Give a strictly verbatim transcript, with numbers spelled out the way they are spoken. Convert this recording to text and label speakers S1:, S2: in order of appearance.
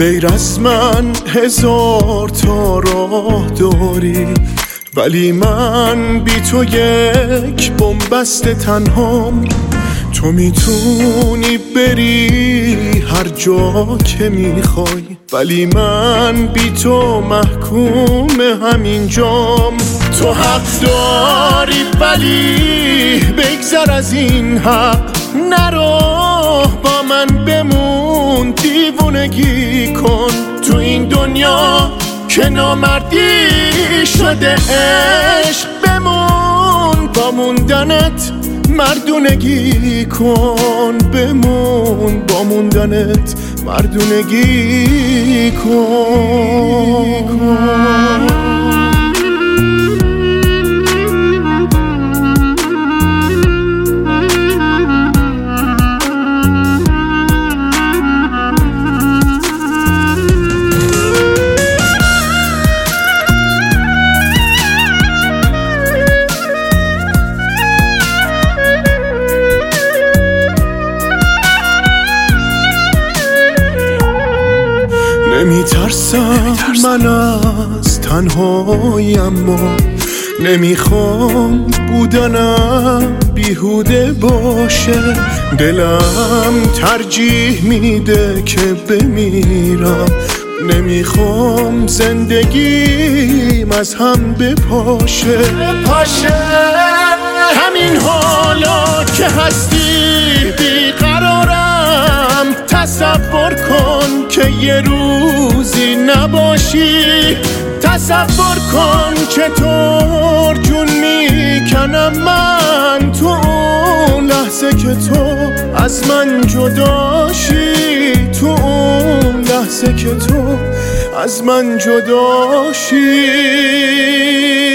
S1: غیر از من هزار تا راه داری، ولی من بی تو یک بنبست تنهام. تو میتونی بری هر جا که میخوای، ولی من بی تو محکوم همینجام. تو حق داری ولی بگذر از این حق، نرو با من بمون، دیوونگی کن تو این دنیا که نامردی شده عشق. بمون با موندنت مردونگی کن، بمون با موندنت مردونگی کن. نمیترسم من از تنهایی، اما نمیخوام بودنم بیهوده باشه. دلم ترجیح میده که بمیرم، نمیخوام زندگیم از هم بپاشه. بپاشه همین حالا که هستی بیقرارم، تصور کن که یه روزی نباشی. تصور کن که طور جون میکنم من تو اون لحظه که تو از من جداشی، تو اون لحظه که تو از من جداشی.